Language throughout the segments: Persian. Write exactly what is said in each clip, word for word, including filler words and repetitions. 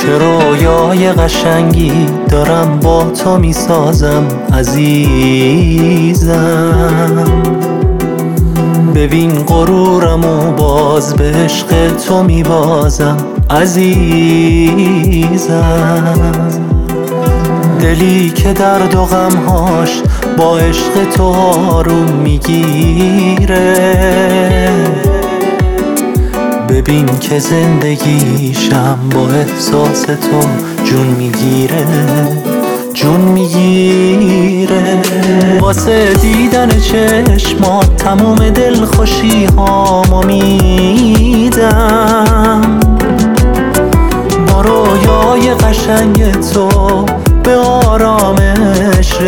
چه رویای قشنگی دارم با تو میسازم عزیزم. ببین غرورمو باز به عشق تو میبازم عزیزم. دلی که درد و غمهاش با عشق تو آروم میگیره، ببین که زندگیشم با احساس تو جون میگیره جون میگیره. واسه دیدن چشمات تموم دلخوشی هامو میدم، با رویای قشنگ تو به آرامش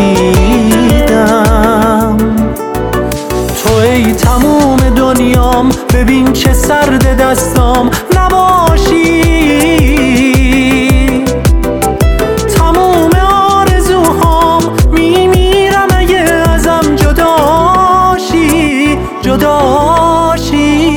رسیدم. تو ای تموم دنیام، ببین چه سرد دستام نباشی. تموم آرزوهام میمیرم اگه ازم جداشی جداشی.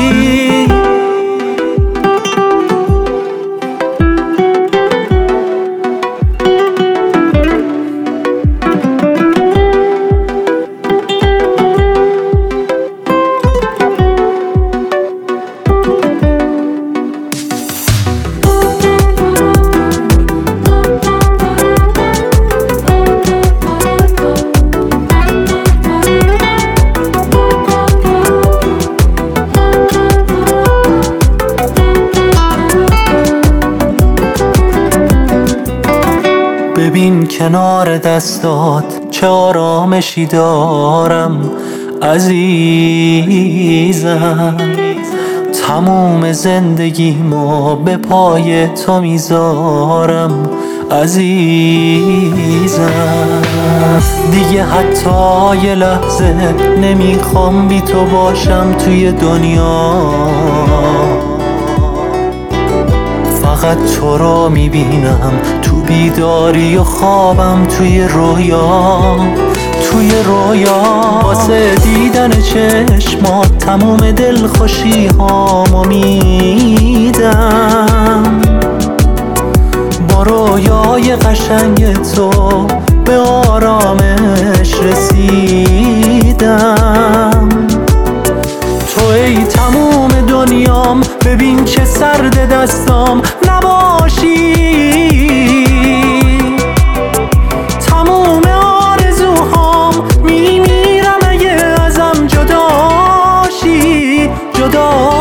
ببین کنار دستات چه آرامشی دارم عزیزم. تموم زندگیمو به پای تو میذارم عزیزم. دیگه حتی یه لحظه نمیخوام بی تو باشم توی دنیا، فقط تو رو میبینم تو بیداری و خوابم توی رویا توی رویا. واسه دیدن چشمات تموم دلخوشی هامو میدم، با رویای قشنگ تو به آرامش رسیدم. تو ای تموم دنیام، ببین چه سرد دستام نباشی. تموم آرزوهام میمیرم اگه ازم جداشی جدا